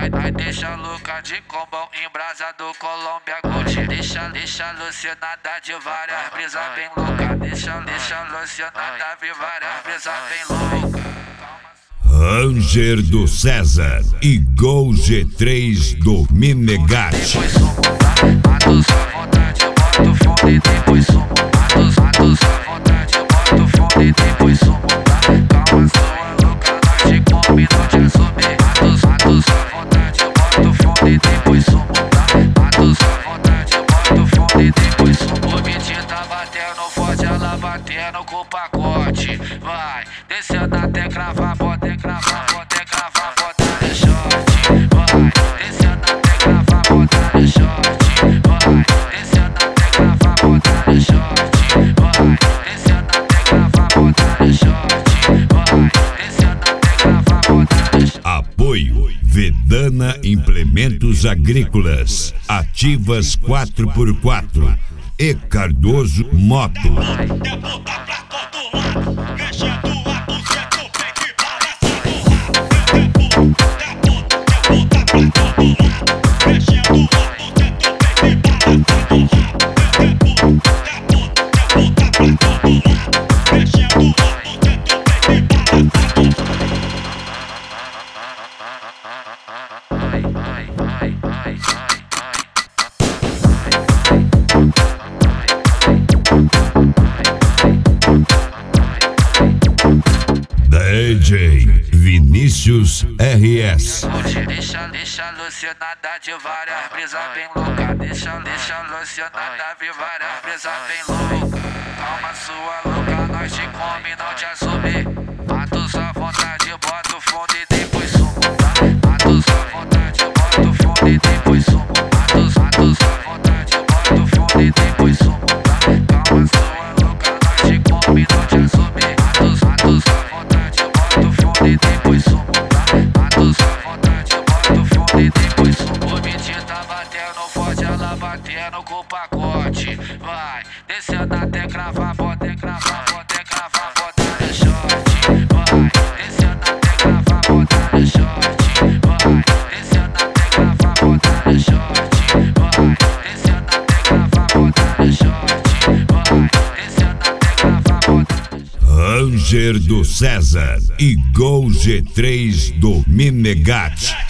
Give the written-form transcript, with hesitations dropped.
Aí deixa louca de combão, embrasado Colômbia Gucci. Deixa alucinada de várias brisas bem louca. Deixa alucinada de várias brisas bem louca. Ranger do César e Gol G3 do Menegatti. Depois sumo, mato sua vontade, boto fundo e depois sumo. Mato sua vontade, boto fundo e depois sumo. Calma sua louca, nós te combinou de assumir. Mato sua vontade, boto fundo e depois sumo. Mato sua vontade, boto fundo e depois sumo. O beat tá batendo forte, ela batendo com o pacote. Vai, descendo até cravar, bota cravar, bota no short. Vai, descendo até cravar, bota no short. Vai, descendo até cravar, bota no short. Vai, descendo até cravar, bota no short. Vai, descendo até cravar, bota no short. Apoio Vedana Implementos Agrícolas, Ativas 4x4 e Cardoso Moto. DJ Vinícius RS. Deixa alucinada de várias brisas bem louca. Deixa alucinada de várias brisas bem louca. Calma sua louca, nós te combinamos de assumir. Mato sua vontade, bota o fundo e depois sumo. Mato sua vontade, bota o fundo e depois sumo. Mato sua vontade, bota o fundo e depois sumo. Calma sua louca, nós te combinamos de assumir. Mato sua vontade, bota o fundo e depois sumo. Mato sua vontade, bota o fundo e depois sumo. O beat tá batendo forte, ela batendo com o pacote. Vai, descendo até cravar, bota cravar, bota no short. Vai, descendo até cravar, bota no short. Vai, descendo até cravar, bota no short. Vai, descendo até cravar, bota no short. Vai, descendo até cravar, bota no short. Ranger do César e Gol G3 do Menegatti.